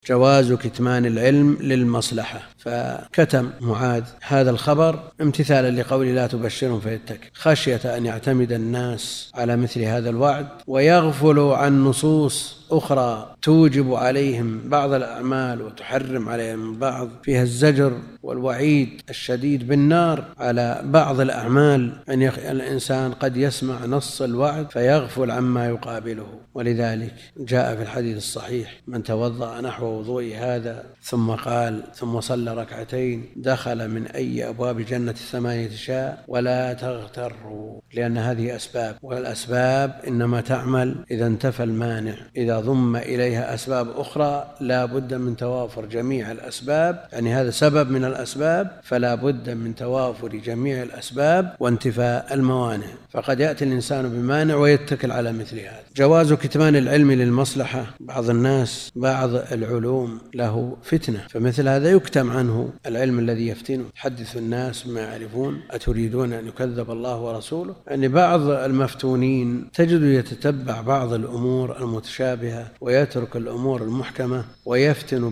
جواز كتمان العلم للمصلحة، فكتم معاذ هذا الخبر امتثالا لقول لا تبشرهم فيتكل، خشية أن يعتمد الناس على مثل هذا الوعد ويغفلوا عن نصوص أخرى توجب عليهم بعض الأعمال وتحرم عليهم بعض، فيها الزجر والوعيد الشديد بالنار على بعض الأعمال، أن الإنسان قد يسمع نص الوعد فيغفل عما يقابله. ولذلك جاء في الحديث الصحيح: من توضأ نحو وضوء هذا ثم صلى ركعتين دخل من أي أبواب جنة 8 شاء ولا تغتروا، لأن هذه أسباب، والأسباب إنما تعمل إذا انتفى المانع. إذا ضم إليها أسباب أخرى لا بد من توافر جميع الأسباب، يعني هذا سبب من الأسباب، فلا بد من توافر جميع الأسباب وانتفاء الموانع، فقد يأتي الإنسان بمانع ويتكل على مثل هذا. جواز كتمان العلم للمصلحة، بعض الناس بعض العلوم له فتنة، فمثل هذا يكتم عنه العلم الذي يفتنه، حدث الناس ما يعرفون أتريدون أن يكذب الله ورسوله. يعني بعض المفتونين تجد يتتبع بعض الأمور المتشابهة ويترك الأمور المحكمة ويفتن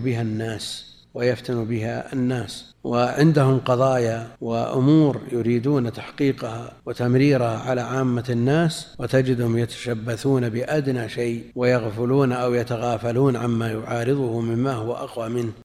بها الناس، وعندهم قضايا وأمور يريدون تحقيقها وتمريرها على عامة الناس، وتجدهم يتشبثون بأدنى شيء ويغفلون أو يتغافلون عما يعارضه مما هو أقوى منه.